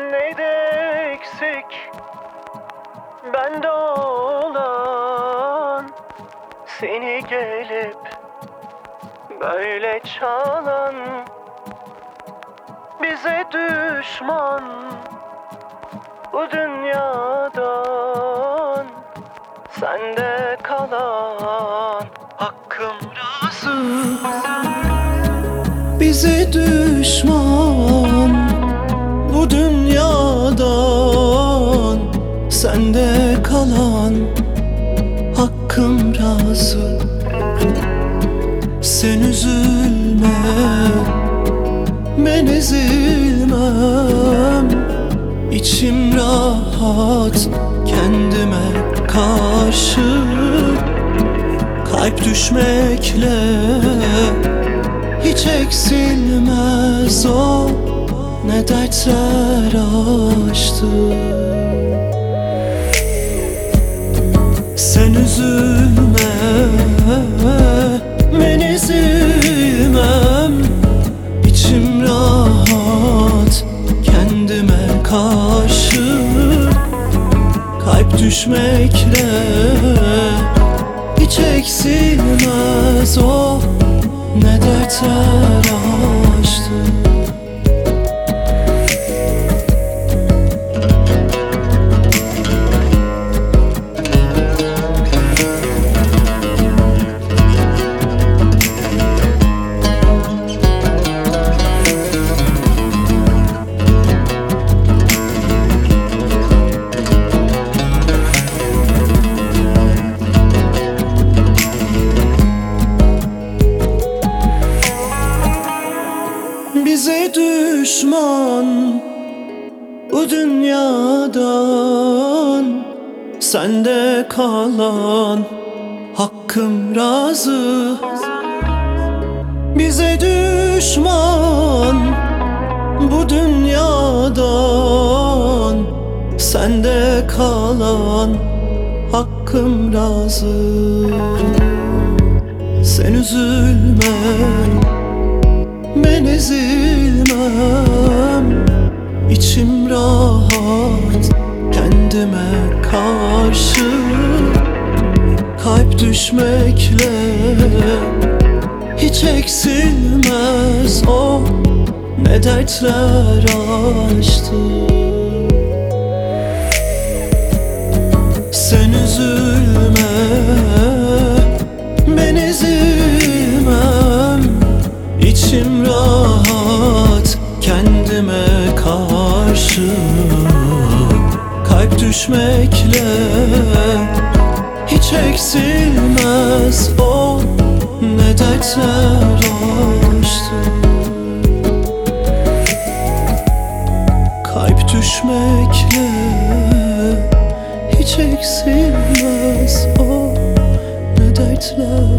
Neydi eksik bende olan, seni gelip böyle çalan, bize düşman bu dünyadan, sende kalan hakkım razı. Bize düşman bu dünyadan, sende kalan hakkım razı. Sen üzülme, ben ezilmem. İçim rahat kendime karşı. Kalp düşmekle hiç eksilmez o, ne dertler açtı. Sen üzülme, ben ezilmem. İçim rahat kendime karşı. Kalp düşmekle hiç eksilmez o, ne dertler açtı. Bize düşman bu dünyadan, sende kalan hakkım razı. Bize düşman bu dünyadan, sende kalan hakkım razı. Sen üzülme, ben ezilmem. İçim rahat kendime karşı. Kalp düşmekle hiç eksilmez o, ne dertler açtı. Sen üzülme, ben ezilmem. İçim rahat kendime karşı. Kalp düşmekle hiç eksilmez o, ne dertler açtı. Kalp düşmekle hiç eksilmez o, ne dertler